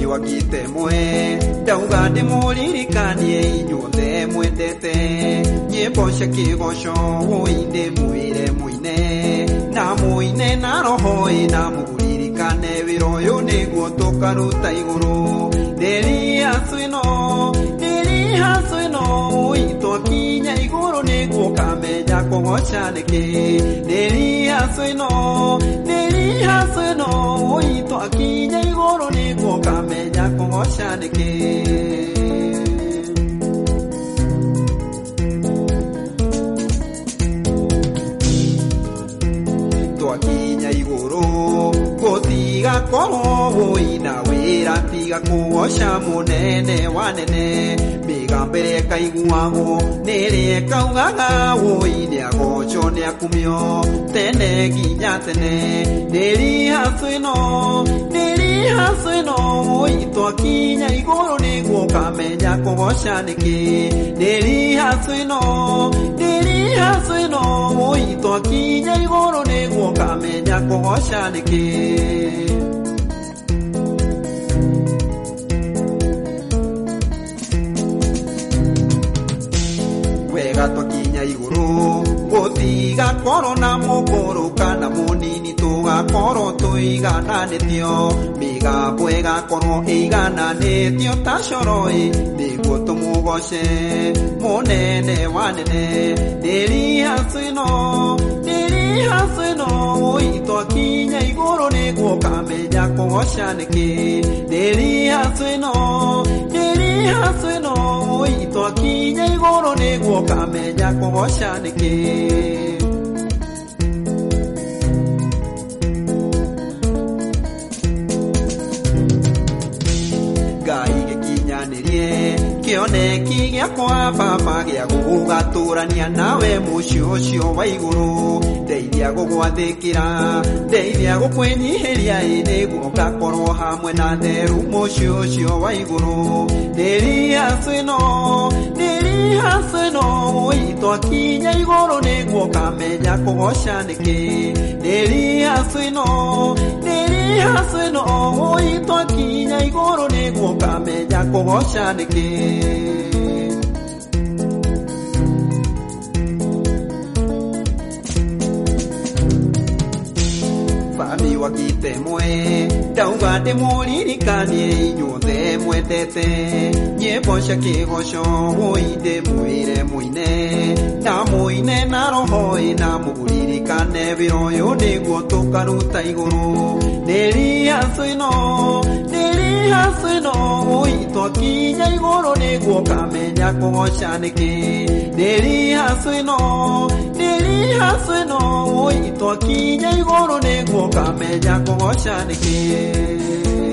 wakite mwe dauga de muririkanie inyuothe mwendete nyimbo cia kĩgoco inde mwire muine na muine na roho ina muririkane wĩra ũyũ nĩguo tũkaruta igũrũ nderi haswĩno itwakinya igũrũ nĩguo kamenya kũgoca nĩkĩ nderi haswĩno itwakinya igũrũ nĩguo kamenya kũgoca nĩkĩ twakinya igũrũ gũtiga korwo wĩna wĩra tiga kũgoca mũnene wanene mbere kaiguagwo nĩrĩ kaugaga wũi agoco nĩakumio tene nginya tene nderi haswĩno itwakinya igũrũ nĩguo kamenya kũgoca nĩkĩ nderi haswĩno itwakinya igũrũ nĩguo kamenya kũgoca nĩkĩ twakinya igũrũ gũtiga korwo na mũkũrũ kana mũnini tũgakorwo tũigananĩtio mĩgambo ĩgakorwo ĩigananĩtio ta coroĩ nĩguo tũmũgoce mũnene wanene nderi haswĩno itwakinya igũrũ nĩguo kamenya kũgoca nĩkĩ nderi haswĩno itwakinya igũrũ nĩguo kamenya kũgoca nĩkĩ Ngai gĩkinyanĩrie kĩoneki gĩakwa baba gĩa gũgatũrania nawe mũciĩ ũcio wa igũrũ ndeithia gũgwathĩkĩra ndeithia gũkwĩnyihĩria nĩguo ngakorwo hamwe na therũ mũciĩ ũcio wa igũrũ nderi haswĩno itwakinya igũrũ nĩguo kamenya kũgoca nĩkĩ nderi haswĩno itwakinya igũrũ nĩguo kamenya kũgoca nĩkĩ wakite mwe dauga de muririkanie inyuothe mwendete nyimbo cia kĩgoco inde mwire muine na roho ina muririkane wĩra ũyũ nĩguo tũkaruta igũrũ nderi haswĩno itwakinya igũrũ nĩguo kamenya kũgoca nĩkĩ nderi haswĩno itwakinya igũrũ nĩguo kamenya kũgoca nĩkĩ